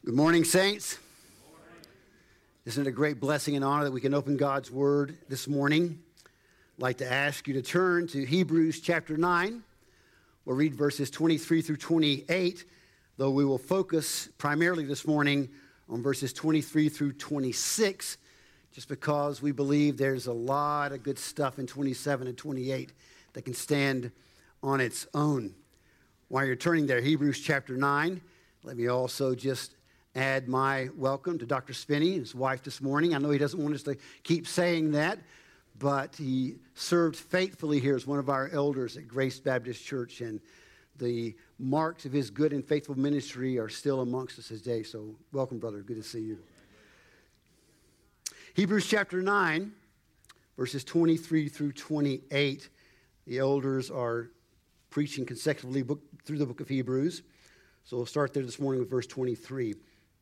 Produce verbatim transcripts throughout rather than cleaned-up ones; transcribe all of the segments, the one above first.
Good morning, saints. Good morning. Isn't it a great blessing and honor that we can open God's Word this morning? I'd like to ask you to turn to Hebrews chapter nine. We'll read verses twenty-three through twenty-eight, though we will focus primarily this morning on verses twenty-three through twenty-six, just because we believe there's a lot of good stuff in twenty-seven and twenty-eight that can stand on its own. While you're turning there, Hebrews chapter nine, let me also just add my welcome to Doctor Spinney, his wife this morning. I know he doesn't want us to keep saying that, but he served faithfully here as one of our elders at Grace Baptist Church, and the marks of his good and faithful ministry are still amongst us today. So welcome, brother. Good to see you. Hebrews chapter nine, verses twenty-three through twenty-eight. The elders are preaching consecutively book, through the book of Hebrews. So we'll start there this morning with verse twenty-three.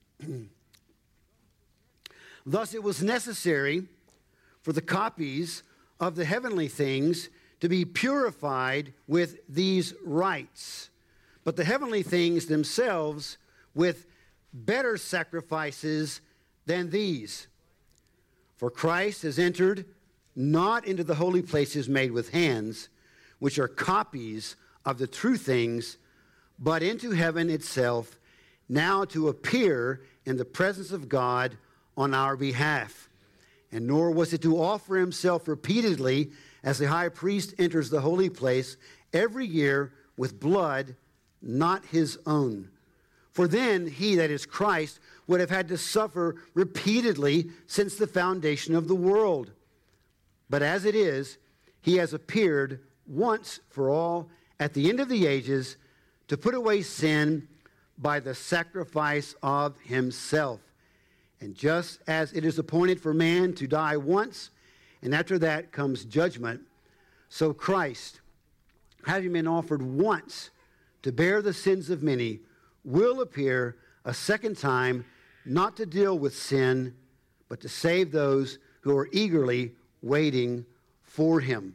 Thus it was necessary for the copies of the heavenly things to be purified with these rites, but the heavenly things themselves with better sacrifices than these. For Christ has entered not into the holy places made with hands, which are copies of the true things, but into heaven itself, now to appear in the presence of God on our behalf. And nor was it to offer himself repeatedly as the high priest enters the holy place every year with blood not his own. For then he, that is Christ, would have had to suffer repeatedly since the foundation of the world. But as it is, he has appeared once for all at the end of the ages to put away sin by the sacrifice of himself. And just as it is appointed for man to die once, and after that comes judgment, so Christ, having been offered once to bear the sins of many, will appear a second time, not to deal with sin, but to save those who are eagerly waiting for him.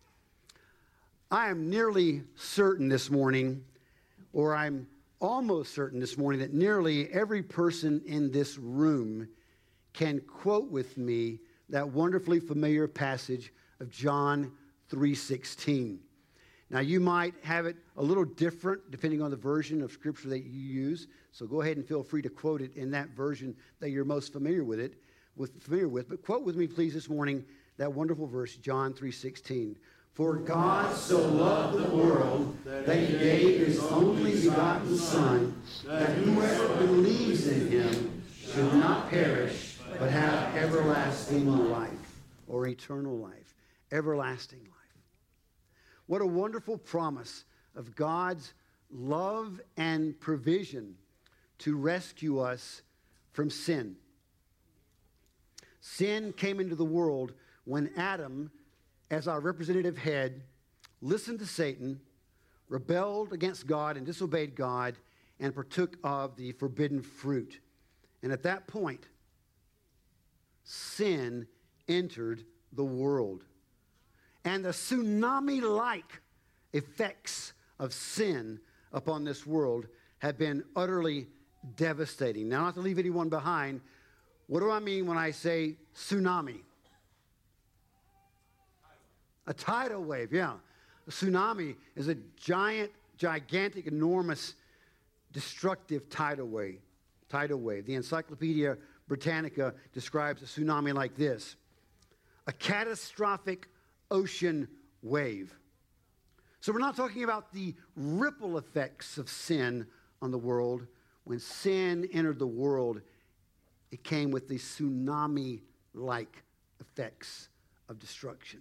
I am nearly certain this morning, or I'm almost certain this morning, that nearly every person in this room can quote with me that wonderfully familiar passage of John three sixteen. Now, you might have it a little different depending on the version of Scripture that you use, so go ahead and feel free to quote it in that version that you're most familiar with it, with familiar with. But quote with me, please, this morning that wonderful verse, John three sixteen. For God so loved the world that he gave his only begotten Son, that whoever believes in him should not perish, but have everlasting life, or eternal life, everlasting life. What a wonderful promise of God's love and provision to rescue us from sin. Sin came into the world when Adam, as our representative head, listened to Satan, rebelled against God and disobeyed God, and partook of the forbidden fruit. And at that point, sin entered the world. And the tsunami-like effects of sin upon this world have been utterly devastating. Now, not to leave anyone behind, what do I mean when I say tsunami? A tidal wave, yeah. A tsunami is a giant, gigantic, enormous, destructive tidal wave. Tidal wave. The Encyclopedia Britannica describes a tsunami like this: a catastrophic ocean wave. So we're not talking about the ripple effects of sin on the world. When sin entered the world, it came with the tsunami-like effects of destruction.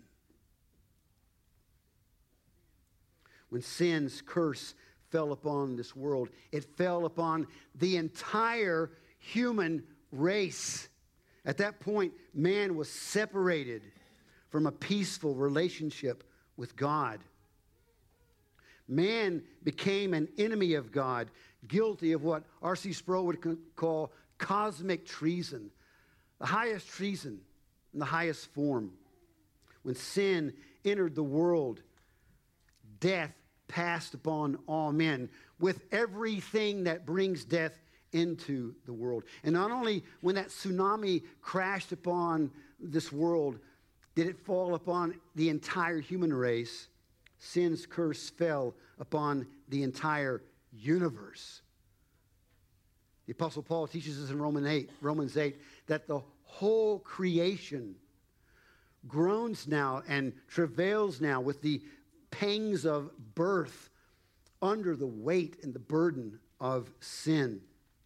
When sin's curse fell upon this world, it fell upon the entire human race. At that point, man was separated from a peaceful relationship with God. Man became an enemy of God, guilty of what R C Sproul would call cosmic treason, the highest treason in the highest form. When sin entered the world, death passed upon all men, with everything that brings death into the world. And not only when that tsunami crashed upon this world did it fall upon the entire human race, sin's curse fell upon the entire universe. The Apostle Paul teaches us in Romans eight, Romans eight that the whole creation groans now and travails now with the pangs of birth under the weight and the burden of sin.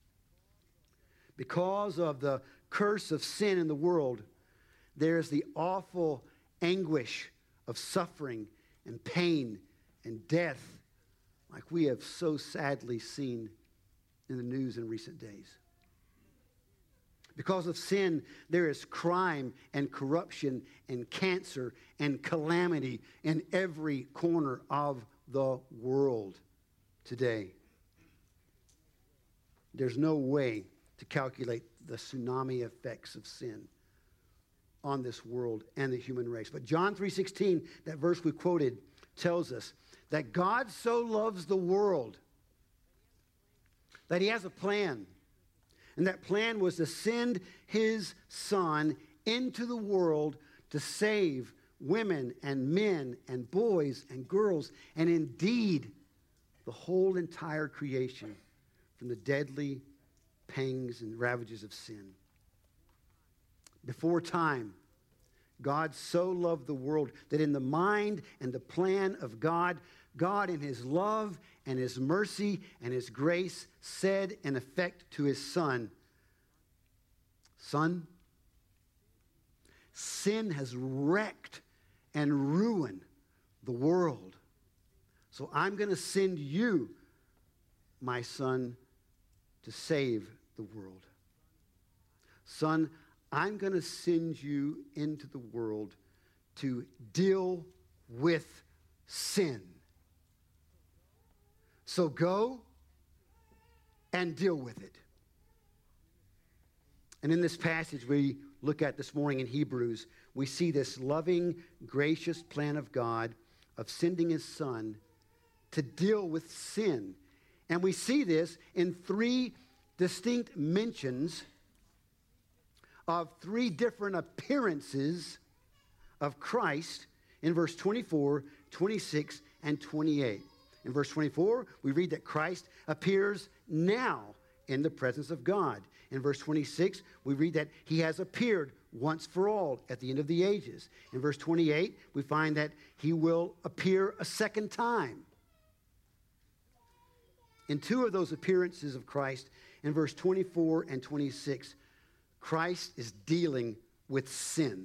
Because of the curse of sin in the world, there's the awful anguish of suffering and pain and death like we have so sadly seen in the news in recent days. Because of sin, there is crime and corruption and cancer and calamity in every corner of the world today. There's no way to calculate the tsunami effects of sin on this world and the human race. But John three sixteen, that verse we quoted, tells us that God so loves the world that he has a plan. And that plan was to send his son into the world to save women and men and boys and girls and indeed the whole entire creation from the deadly pangs and ravages of sin. Before time, God so loved the world that in the mind and the plan of God, God in his love and his mercy and his grace said in effect to his son, "Son, sin has wrecked and ruined the world. So I'm going to send you, my son, to save the world. Son, I'm going to send you into the world to deal with sin. So go and deal with it." And in this passage we look at this morning in Hebrews, we see this loving, gracious plan of God of sending his son to deal with sin. And we see this in three distinct mentions of three different appearances of Christ in verse twenty-four, twenty-six, and twenty-eight. In verse twenty-four, we read that Christ appears now in the presence of God. In verse twenty-six, we read that he has appeared once for all at the end of the ages. In verse twenty-eight, we find that he will appear a second time. In two of those appearances of Christ, in verse twenty-four and twenty-six, Christ is dealing with sin.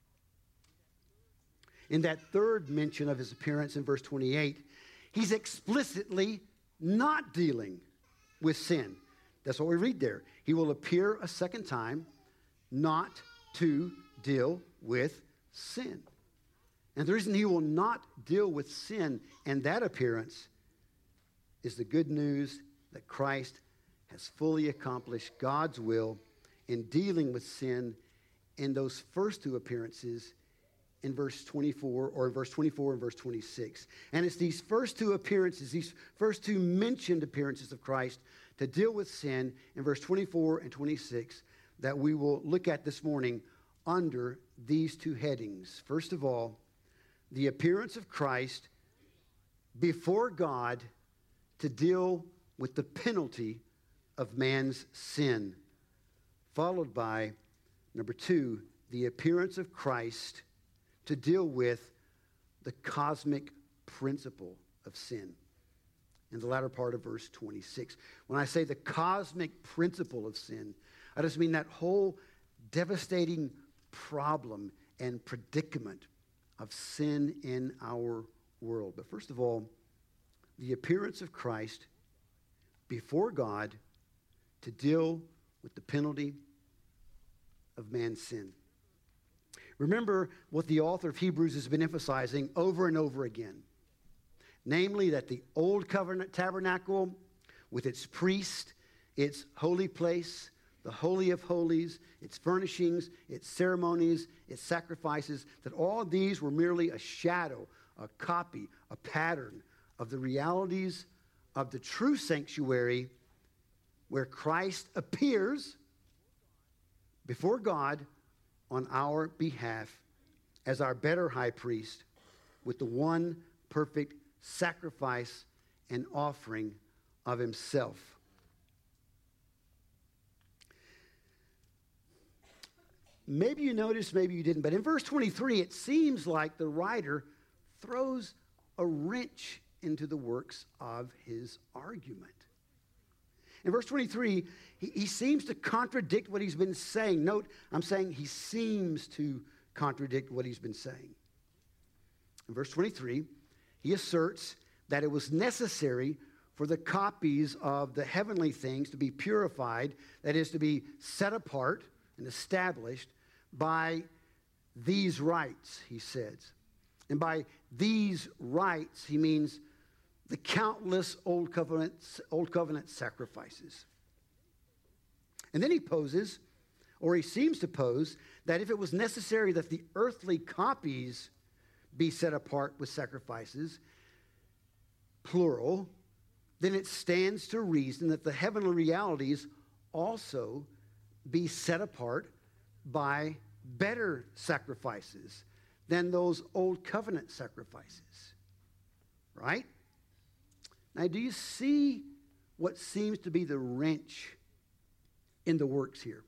In that third mention of his appearance in verse twenty-eight, he's explicitly not dealing with sin. That's what we read there. He will appear a second time, not to deal with sin. And the reason he will not deal with sin in that appearance is the good news that Christ has fully accomplished God's will in dealing with sin in those first two appearances in verse twenty-four, or in verse twenty-four and verse twenty-six. And it's these first two appearances, these first two mentioned appearances of Christ to deal with sin in verse twenty-four and twenty-six that we will look at this morning under these two headings. First of all, the appearance of Christ before God to deal with the penalty of man's sin. Followed by, number two, the appearance of Christ to deal with the cosmic principle of sin. In the latter part of verse twenty-six. When I say the cosmic principle of sin, I just mean that whole devastating problem and predicament of sin in our world. But first of all, the appearance of Christ before God to deal with the penalty of man's sin. Remember what the author of Hebrews has been emphasizing over and over again. Namely, that the old covenant tabernacle with its priest, its holy place, the Holy of Holies, its furnishings, its ceremonies, its sacrifices, that all of these were merely a shadow, a copy, a pattern of the realities of the true sanctuary where Christ appears before God on our behalf as our better high priest with the one perfect sacrifice and offering of himself. Maybe you noticed, maybe you didn't, but in verse twenty-three, it seems like the writer throws a wrench into the works of his argument. In verse twenty-three, he, he seems to contradict what he's been saying. Note, I'm saying he seems to contradict what he's been saying. In verse twenty-three, he asserts that it was necessary for the copies of the heavenly things to be purified, that is, to be set apart and established by these rites, he says. And by these rites, he means the countless Old Covenant, Old Covenant sacrifices. And then he poses, or he seems to pose, that if it was necessary that the earthly copies be set apart with sacrifices, plural, then it stands to reason that the heavenly realities also be set apart by better sacrifices than those Old Covenant sacrifices. Right? Now, do you see what seems to be the wrench in the works here?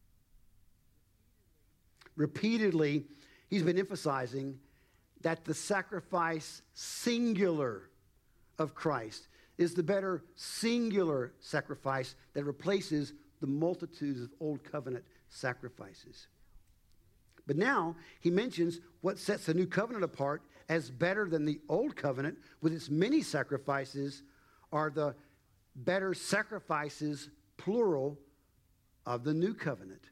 Repeatedly, he's been emphasizing that the sacrifice singular of Christ is the better singular sacrifice that replaces the multitudes of Old Covenant sacrifices. But now he mentions what sets the new covenant apart as better than the old covenant with its many sacrifices are the better sacrifices, plural, of the new covenant.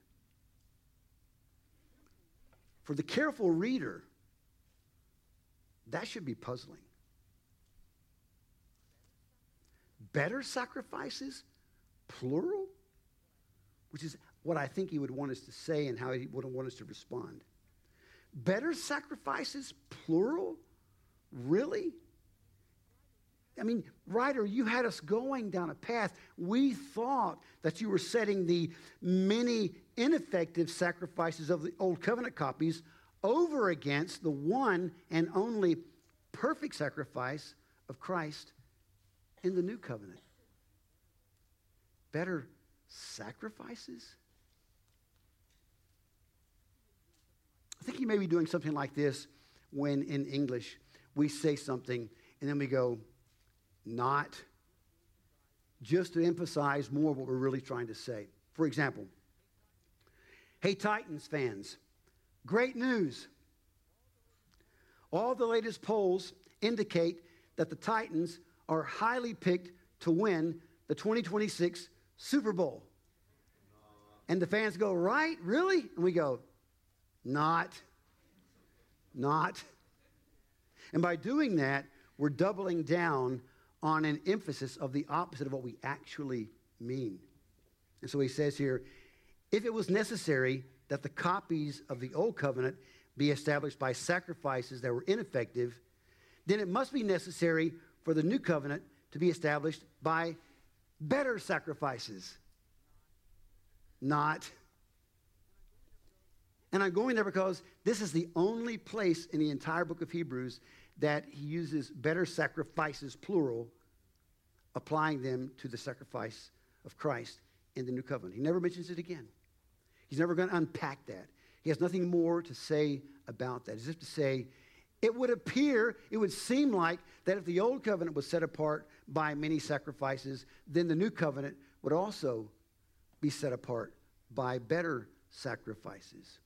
For the careful reader, that should be puzzling. Better sacrifices, plural? Which is what I think he would want us to say and how he would want us to respond. Better sacrifices, plural? Really? I mean, writer, you had us going down a path. We thought that you were setting the many ineffective sacrifices of the Old Covenant copies over against the one and only perfect sacrifice of Christ in the New Covenant. Better sacrifices? I think you may be doing something like this when in English we say something and then we go, not, just to emphasize more what we're really trying to say. For example, hey Titans fans, great news. All the latest polls indicate that the Titans are highly picked to win the twenty twenty-six Super Bowl. And the fans go, right? Really? And we go, not. Not. And by doing that, we're doubling down on an emphasis of the opposite of what we actually mean. And so he says here, if it was necessary that the copies of the Old Covenant be established by sacrifices that were ineffective, then it must be necessary for the New Covenant to be established by better sacrifices. Not. And I'm going there because this is the only place in the entire book of Hebrews that he uses better sacrifices, plural, applying them to the sacrifice of Christ in the New Covenant. He never mentions it again. He's never going to unpack that. He has nothing more to say about that, as if to say, it would appear, it would seem like that if the Old Covenant was set apart by many sacrifices, then the New Covenant would also be set apart by better sacrifices.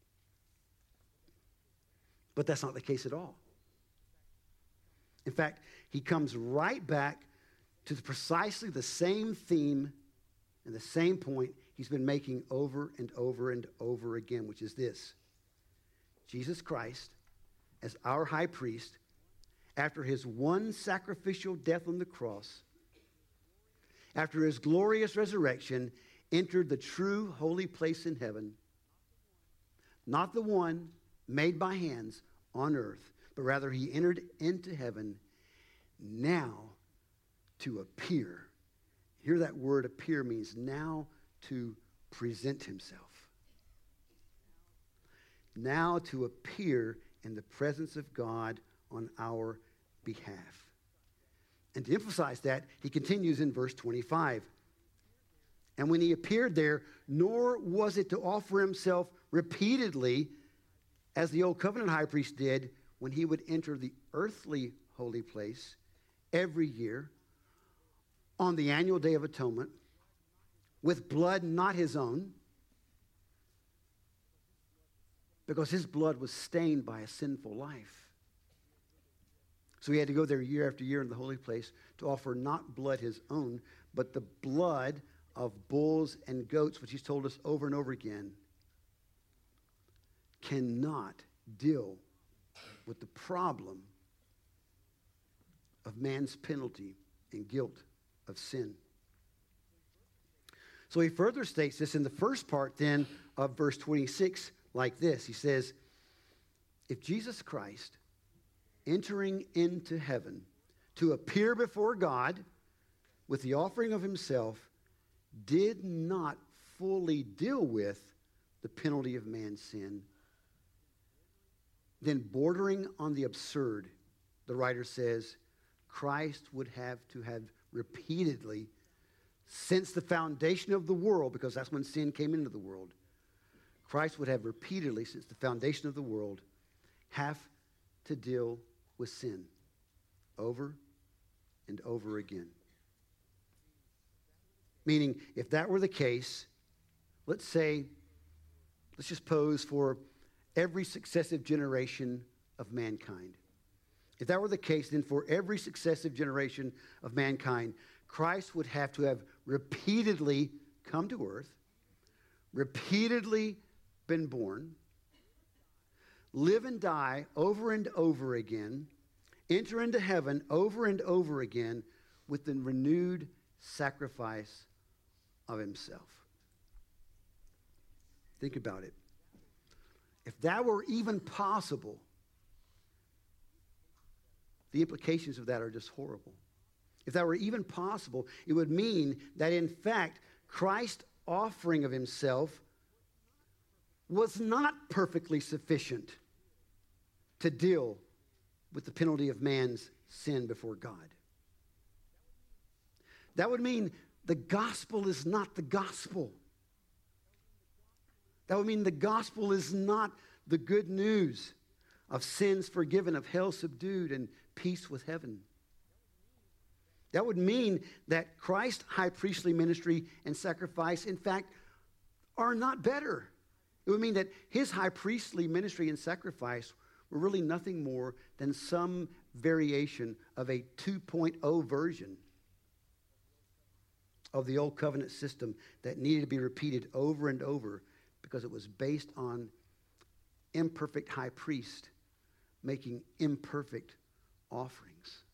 But that's not the case at all. In fact, he comes right back to the precisely the same theme and the same point he's been making over and over and over again, which is this. Jesus Christ, as our high priest, after his one sacrificial death on the cross, after his glorious resurrection, entered the true holy place in heaven, not the one made by hands on earth, but rather he entered into heaven now to appear Here that word appear means now to present himself. Now to appear in the presence of God on our behalf. And to emphasize that, he continues in verse twenty-five. And when he appeared there, nor was it to offer himself repeatedly, as the old covenant high priest did when he would enter the earthly holy place every year on the annual Day of Atonement, with blood not his own, because his blood was stained by a sinful life. So he had to go there year after year in the holy place to offer not blood his own, but the blood of bulls and goats, which he's told us over and over again, cannot deal with the problem of man's penalty and guilt of sin. So he further states this in the first part then of verse twenty-six like this. He says, if Jesus Christ, entering into heaven to appear before God with the offering of himself, did not fully deal with the penalty of man's sin, then bordering on the absurd, the writer says, Christ would have to have repeatedly, since the foundation of the world, because that's when sin came into the world, Christ would have repeatedly, since the foundation of the world, have to deal with sin over and over again. Meaning, if that were the case, let's say, let's just pose for every successive generation of mankind. If that were the case, then for every successive generation of mankind, Christ would have to have repeatedly come to earth, repeatedly been born, live and die over and over again, enter into heaven over and over again with the renewed sacrifice of himself. Think about it. If that were even possible, the implications of that are just horrible. If that were even possible, it would mean that in fact, Christ's offering of himself was not perfectly sufficient to deal with the penalty of man's sin before God. That would mean the gospel is not the gospel. That would mean the gospel is not the good news of sins forgiven, of hell subdued, and peace with heaven. That would mean that Christ's high priestly ministry and sacrifice, in fact, are not better. It would mean that his high priestly ministry and sacrifice were really nothing more than some variation of a two point oh version of the old covenant system that needed to be repeated over and over because it was based on imperfect high priest making imperfect offerings,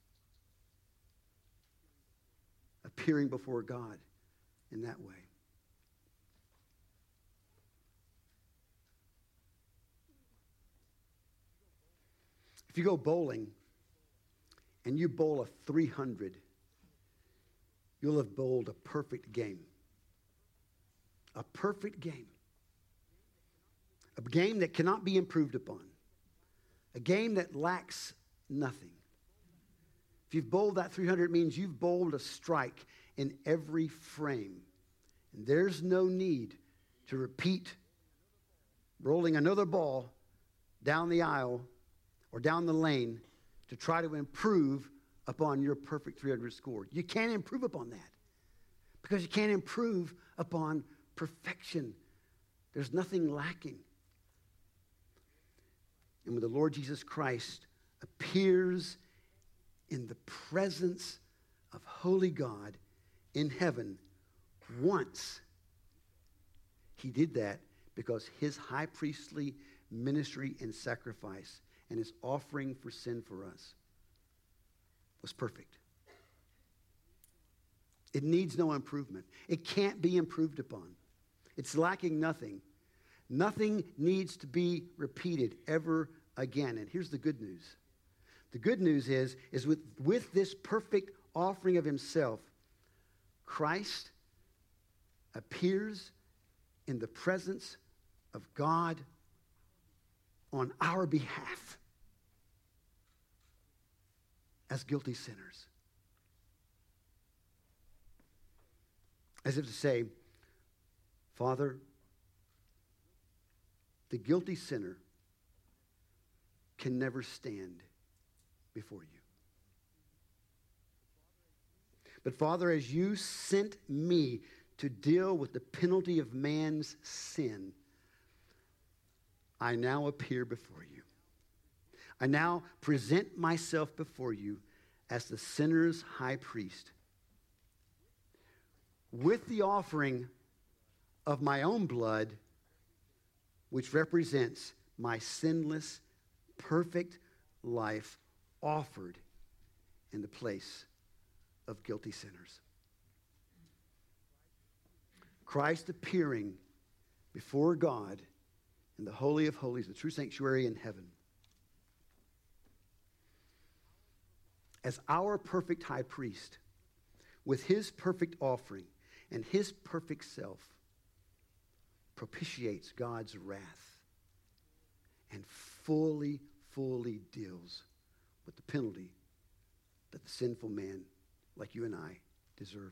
appearing before God in that way. If you go bowling and you bowl a three hundred, you'll have bowled a perfect game. A perfect game. A game that cannot be improved upon. A game that lacks nothing. If you've bowled that three hundred, it means you've bowled a strike in every frame. And there's no need to repeat rolling another ball down the aisle or down the lane to try to improve upon your perfect three hundred score. You can't improve upon that because you can't improve upon perfection. There's nothing lacking. And when the Lord Jesus Christ appears in the presence of holy God in heaven once, he did that because his high priestly ministry and sacrifice and his offering for sin for us was perfect. It needs no improvement. It can't be improved upon. It's lacking nothing. Nothing needs to be repeated ever again. And here's the good news. The good news is, is with, with this perfect offering of himself, Christ appears in the presence of God on our behalf as guilty sinners. As if to say, Father, the guilty sinner can never stand before you. But Father, as you sent me to deal with the penalty of man's sin, I now appear before you. I now present myself before you as the sinner's high priest with the offering of my own blood, which represents my sinless, perfect life offered in the place of guilty sinners. Christ appearing before God in the Holy of Holies, the true sanctuary in heaven, as our perfect high priest, with his perfect offering and his perfect self, propitiates God's wrath and fully, fully deals with the penalty that the sinful man like you and I deserve.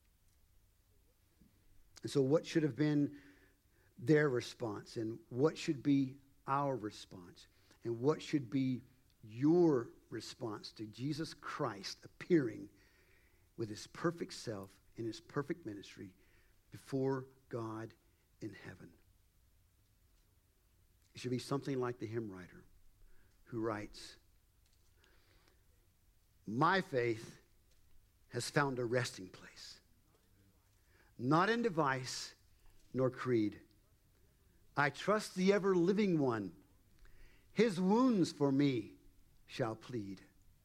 And so what should have been their response, and what should be our response, and what should be your response to Jesus Christ appearing with his perfect self in his perfect ministry before God in heaven? It should be something like the hymn writer who writes, my faith has found a resting place, not in device nor creed. I trust the ever-living one. His wounds for me shall plead.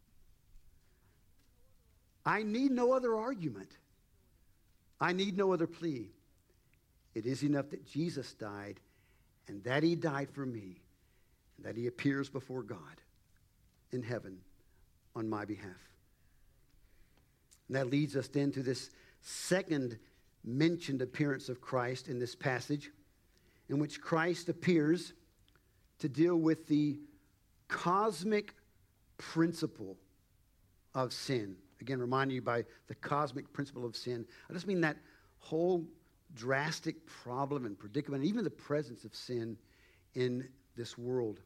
I need no other argument. I need no other plea. It is enough that Jesus died, and that he died for me, and that he appears before God in heaven on my behalf. And that leads us then to this second mentioned appearance of Christ in this passage, in which Christ appears to deal with the cosmic principle of sin. Again, remind you by the cosmic principle of sin. I just mean that whole drastic problem and predicament, even the presence of sin in this world.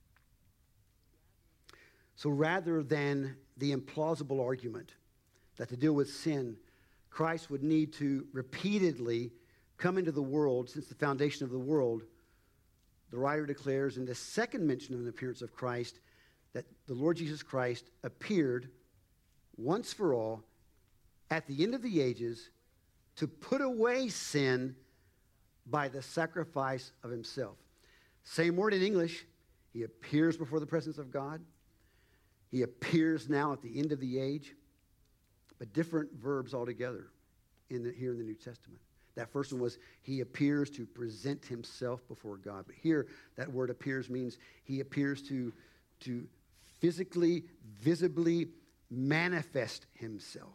So rather than the implausible argument that to deal with sin, Christ would need to repeatedly come into the world since the foundation of the world, the writer declares in the second mention of an appearance of Christ that the Lord Jesus Christ appeared once for all at the end of the ages to put away sin by the sacrifice of himself. Same word in English. He appears before the presence of God. He appears now at the end of the age, but different verbs altogether in the, here in the New Testament. That first one was he appears to present himself before God. But here, that word appears means he appears to, to physically, visibly manifest himself.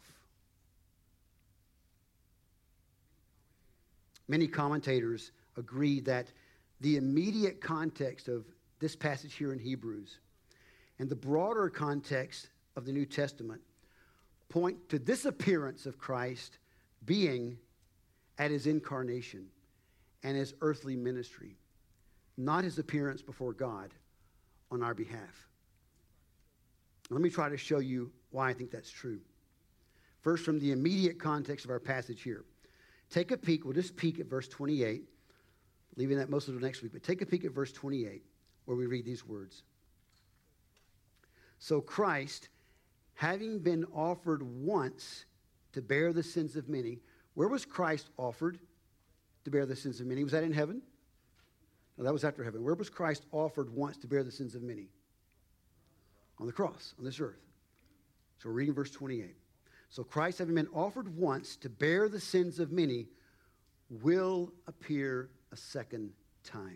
Many commentators agree that the immediate context of this passage here in Hebrews and the broader context of the New Testament point to this appearance of Christ being at his incarnation and his earthly ministry, not his appearance before God on our behalf. Let me try to show you why I think that's true. First, from the immediate context of our passage here. Take a peek, we'll just peek at verse twenty-eight, leaving that most of the next week, but take a peek at verse twenty-eight, where we read these words. So Christ, having been offered once to bear the sins of many. Where was Christ offered to bear the sins of many? Was that in heaven? No, that was after heaven. Where was Christ offered once to bear the sins of many? On the cross, on this earth. So we're reading verse twenty-eight. So Christ, having been offered once to bear the sins of many, will appear a second time.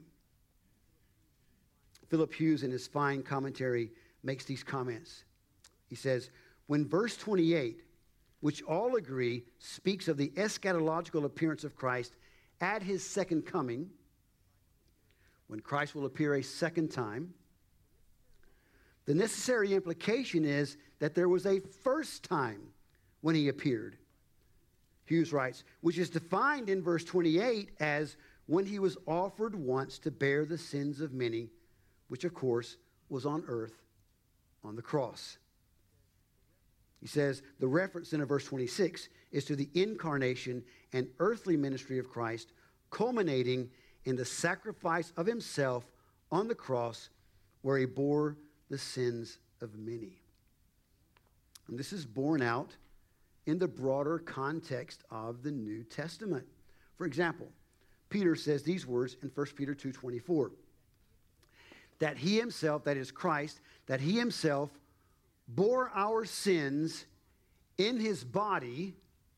Philip Hughes, in his fine commentary, makes these comments. He says, when verse twenty-eight which all agree speaks of the eschatological appearance of Christ at his second coming, when Christ will appear a second time. The necessary implication is that there was a first time when he appeared, Hughes writes, which is defined in verse twenty-eight as when he was offered once to bear the sins of many, which of course was on earth on the cross. He says the reference in verse twenty-six is to the incarnation and earthly ministry of Christ, culminating in the sacrifice of himself on the cross where he bore the sins of many. And this is borne out in the broader context of the New Testament. For example, Peter says these words in First Peter two twenty-four, that he himself, that is Christ, that he himself bore our sins in his body,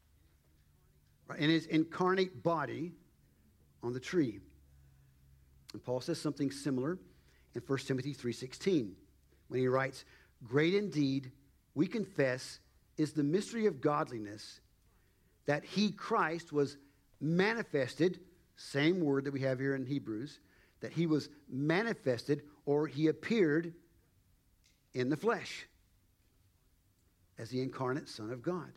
in his incarnate body on the tree. And Paul says something similar in First Timothy three sixteen, when he writes, great indeed, we confess, is the mystery of godliness, that he, Christ, was manifested, same word that we have here in Hebrews, that he was manifested, or he appeared in the flesh as the incarnate Son of God.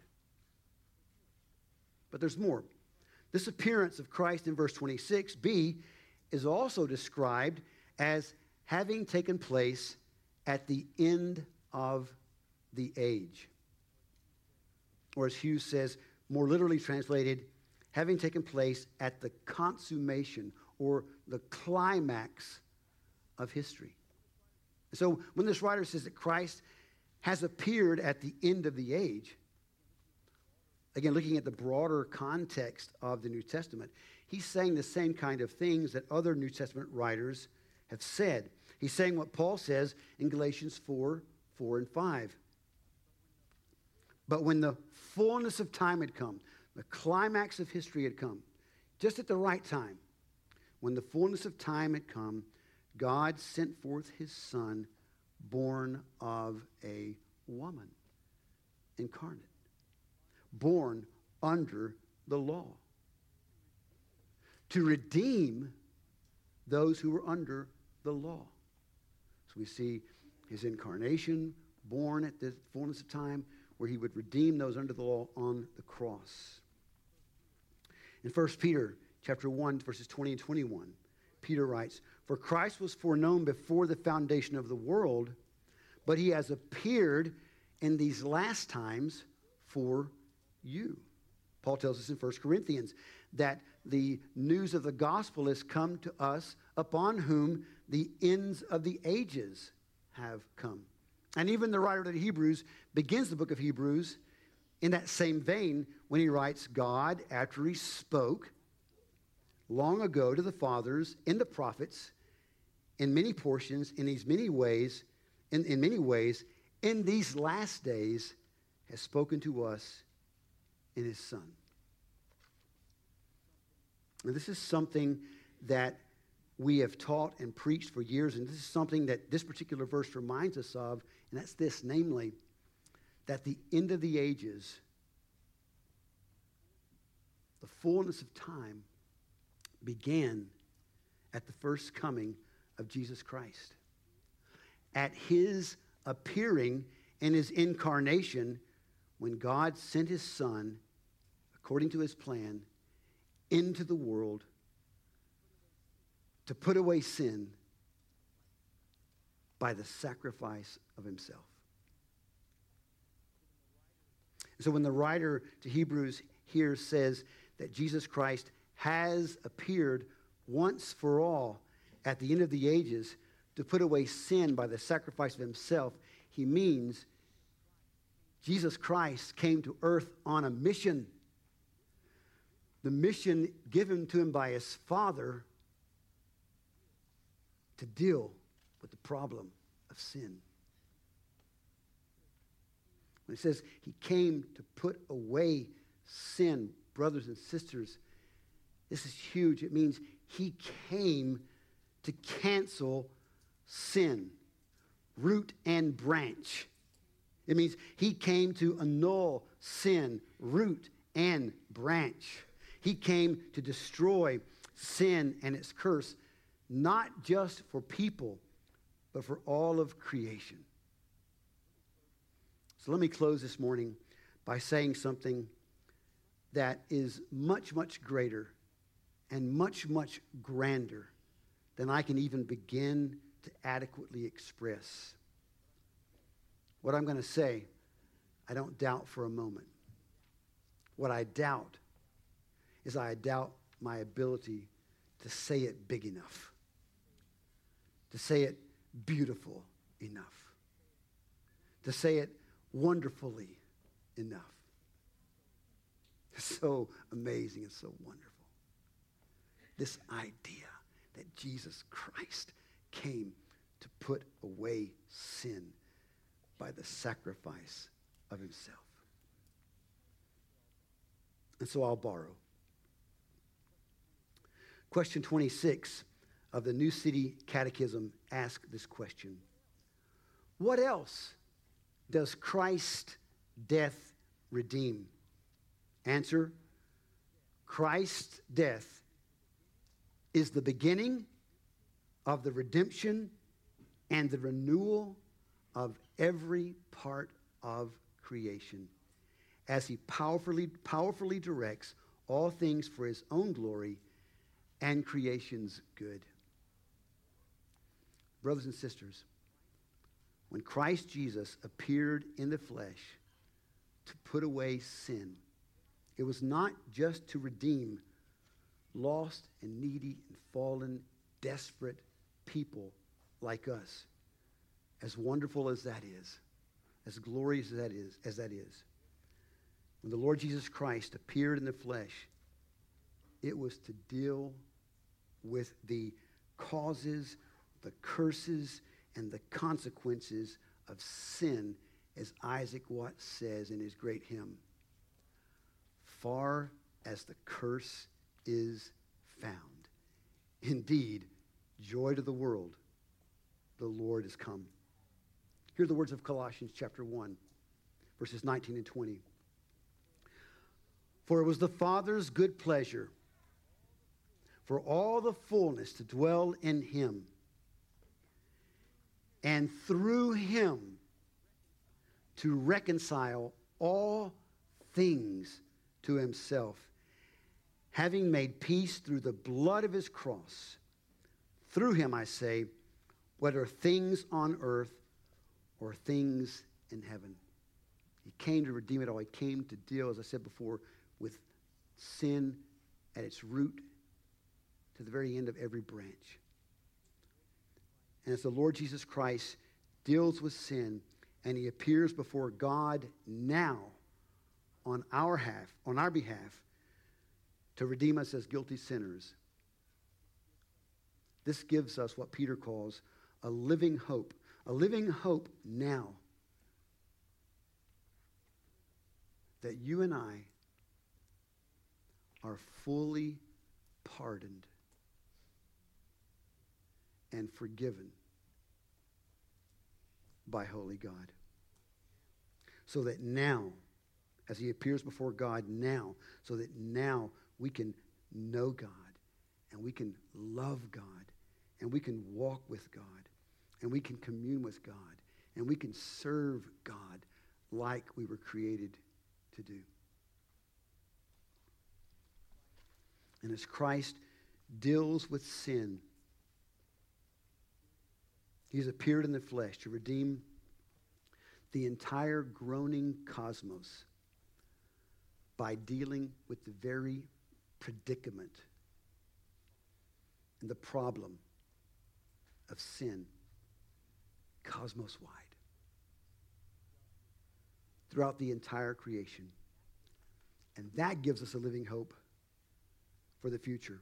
But there's more. This appearance of Christ in verse twenty-six b is also described as having taken place at the end of the age. Or as Hughes says, more literally translated, having taken place at the consummation or the climax of history. So when this writer says that Christ has appeared at the end of the age, again, looking at the broader context of the New Testament, he's saying the same kind of things that other New Testament writers have said. He's saying what Paul says in Galatians four, four and five. But when the fullness of time had come, the climax of history had come, just at the right time, when the fullness of time had come, God sent forth his Son, born of a woman, incarnate, born under the law, to redeem those who were under the law. So we see his incarnation, born at the fullness of time, where he would redeem those under the law on the cross. In First Peter chapter one, verses twenty and twenty-one, Peter writes, for Christ was foreknown before the foundation of the world, but he has appeared in these last times for you. Paul tells us in First Corinthians that the news of the gospel has come to us, upon whom the ends of the ages have come. And even the writer of the Hebrews begins the book of Hebrews in that same vein when he writes, God, after he spoke long ago to the fathers in the prophets, in many portions, in these many ways, in, in many ways, in these last days, has spoken to us in his Son. Now, this is something that we have taught and preached for years, and this is something that this particular verse reminds us of, and that's this, namely, that the end of the ages, the fullness of time, began at the first coming of Jesus Christ. At his appearing in his incarnation, when God sent his Son, according to his plan, into the world to put away sin by the sacrifice of himself. So when the writer to Hebrews here says that Jesus Christ has appeared once for all at the end of the ages to put away sin by the sacrifice of himself, he means Jesus Christ came to earth on a mission. The mission given to him by his Father to deal with the problem of sin. When it says he came to put away sin, brothers and sisters, this is huge. It means he came to cancel sin, root and branch. It means he came to annul sin, root and branch. He came to destroy sin and its curse, not just for people, but for all of creation. So let me close this morning by saying something that is much, much greater and much, much grander than I can even begin to adequately express. What I'm going to say, I don't doubt for a moment. What I doubt is I doubt my ability to say it big enough, to say it beautiful enough, to say it wonderfully enough. It's so amazing and so wonderful. This idea that Jesus Christ came to put away sin by the sacrifice of himself. And so I'll borrow. Question twenty-six of the New City Catechism asks this question. What else does Christ's death redeem? Answer, Christ's death is the beginning of the redemption and the renewal of every part of creation, as he powerfully, powerfully directs all things for his own glory and creation's good. Brothers and sisters, when Christ Jesus appeared in the flesh to put away sin, it was not just to redeem lost and needy and fallen, desperate people like us. As wonderful as that is, as glorious as that is, as that is, when the Lord Jesus Christ appeared in the flesh, it was to deal with the causes, the curses, and the consequences of sin, as Isaac Watts says in his great hymn, far as the curse is found. Indeed, joy to the world, the Lord is come. Hear the words of Colossians chapter one, verses nineteen and twenty. For it was the Father's good pleasure for all the fullness to dwell in him, and through him to reconcile all things to himself, having made peace through the blood of his cross. Through him, I say, whether things on earth or things in heaven. He came to redeem it all. He came to deal, as I said before, with sin at its root to the very end of every branch. And as the Lord Jesus Christ deals with sin and he appears before God now on our half, on our behalf, to redeem us as guilty sinners, this gives us what Peter calls a living hope. A living hope now that you and I are fully pardoned and forgiven by holy God. So that now, as he appears before God now, so that now we can know God and we can love God and we can walk with God and we can commune with God and we can serve God like we were created to do. And as Christ deals with sin, he's appeared in the flesh to redeem the entire groaning cosmos by dealing with the very predicament and the problem of sin cosmos-wide throughout the entire creation. And that gives us a living hope for the future.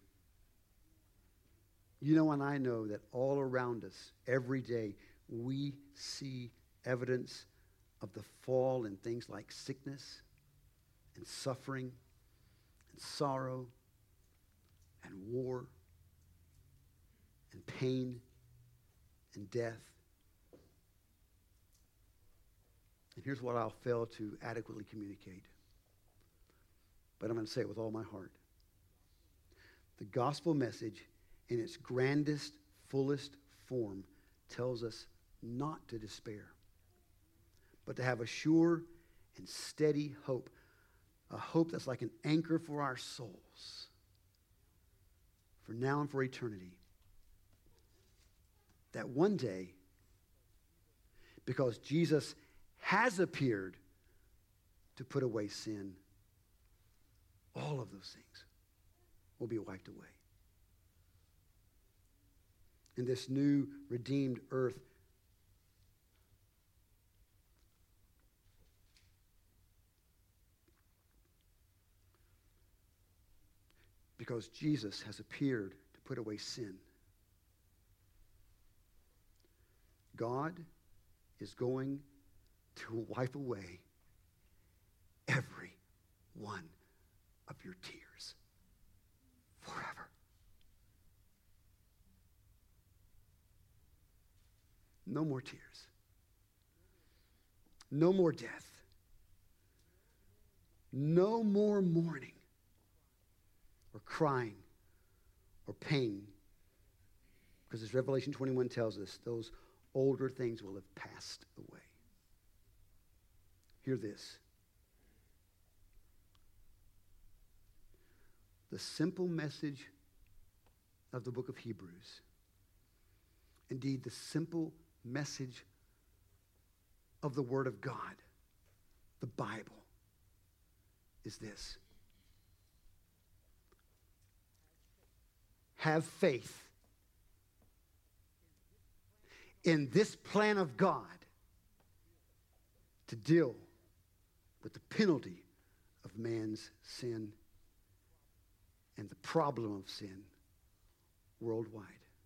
You know, and I know that all around us, every day, we see evidence of the fall in things like sickness and suffering and sorrow and war and pain and death. And here's what I'll fail to adequately communicate, but I'm going to say it with all my heart. The gospel message in its grandest, fullest form tells us not to despair, but to have a sure and steady hope, a hope that's like an anchor for our souls, for now and for eternity. That one day, because Jesus has appeared to put away sin, all of those things will be wiped away. In this new redeemed earth, because Jesus has appeared to put away sin, God is going to wipe away every one of your tears forever. No more tears. No more death. No more mourning or crying or pain. Because as Revelation twenty-one tells us, those older things will have passed away. Hear this. The simple message of the book of Hebrews, indeed the simple message of the Word of God, the Bible, is this. Have faith in this plan of God to deal with the penalty of man's sin and the problem of sin worldwide.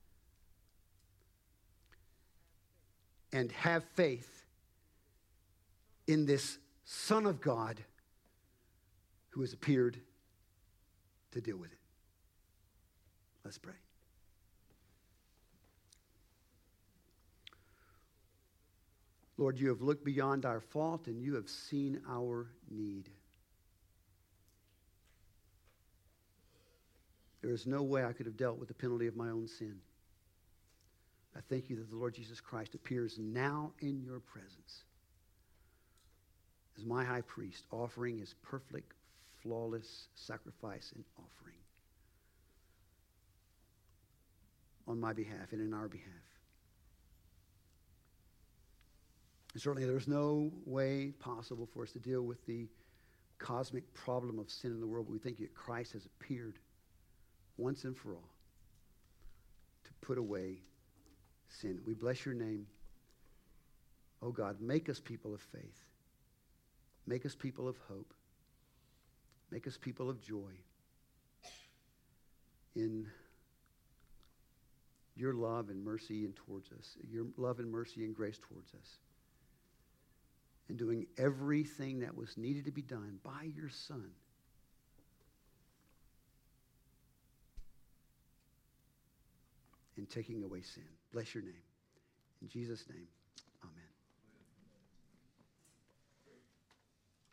And have faith in this Son of God who has appeared to deal with it. Let's pray. Lord, you have looked beyond our fault and you have seen our need. There is no way I could have dealt with the penalty of my own sin. I thank you that the Lord Jesus Christ appears now in your presence as my high priest, offering his perfect, flawless sacrifice and offering on my behalf and in our behalf. And certainly there's no way possible for us to deal with the cosmic problem of sin in the world, but we think that Christ has appeared once and for all to put away sin. We bless your name. Oh God, make us people of faith. Make us people of hope. Make us people of joy in your love and mercy and towards us, your love and mercy and grace towards us, and doing everything that was needed to be done by your Son in taking away sin. Bless your name. In Jesus' name, amen.